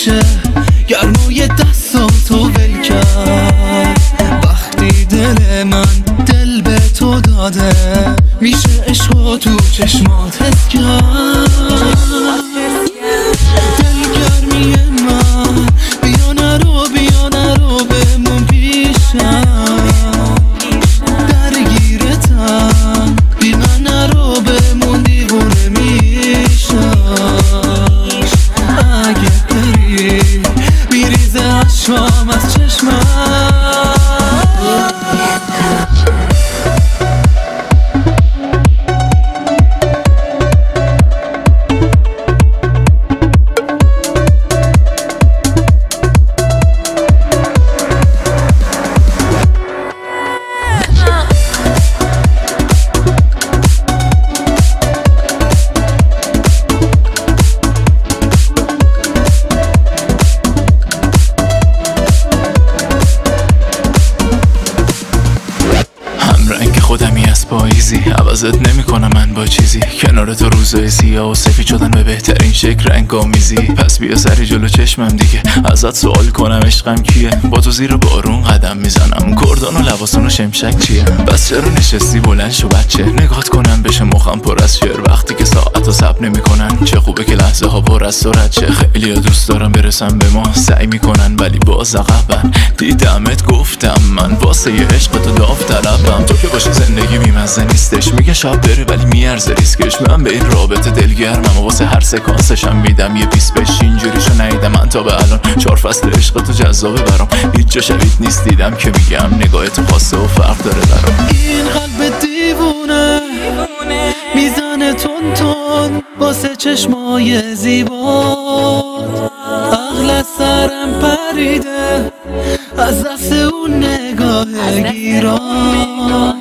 میشه گرمای دستم تو ول کرد. وقتی دل من دل به تو داده میشه عشق و تو چشمات حس کرد. دلگرمی من بیا نرو بمون پیشم، درگیرتم بی من نرو بمون دیوونه میشم. اگه بری بیریزه اشکام از چشمم. خودمی از پاییزی عوضت نمی کنم من با چیزی. کنار تو روزای سیاه و سفید شدن به بهترین شکل رنگ آمیزی. پس بیا سری جلو چشمم دیگه ازت سوال کنم عشقم کیه. با تو زیر بارون قدم میزنم کردان و لباسون و شمشک چیه. بس چرا نشستی بلند شو بچه نگات کنم بشه مخم پر از شعر. وقتی که ساعت و صبر نمی کنن چه خوبه که لحظه ها پر از سرعت شه. خیلی دوست دارم برسم به ما سعی میکنن ولی باز عقبن. دیدمت گفتم من واسه ی عشق تو داوطلبم. تو که باشه زندگی بی‌مزه نیستش میگه شب بره ولی میارزه ریسکش. من به این رابطه دلگرمم و واسه هر سکانسشم میدم یه پیس بش. اینجوریشو ندیدم من تا به الان 4 فصل عشق تو جذابه برام. هیچ جا شبیه نیست دیدم که میگم نگاه تو خاصه و فرق داره برام. این قلب دیوونه میزنه تون تون واسه چشمای زیبات. عقل از سرم پریده از دست اون نگاه گیران.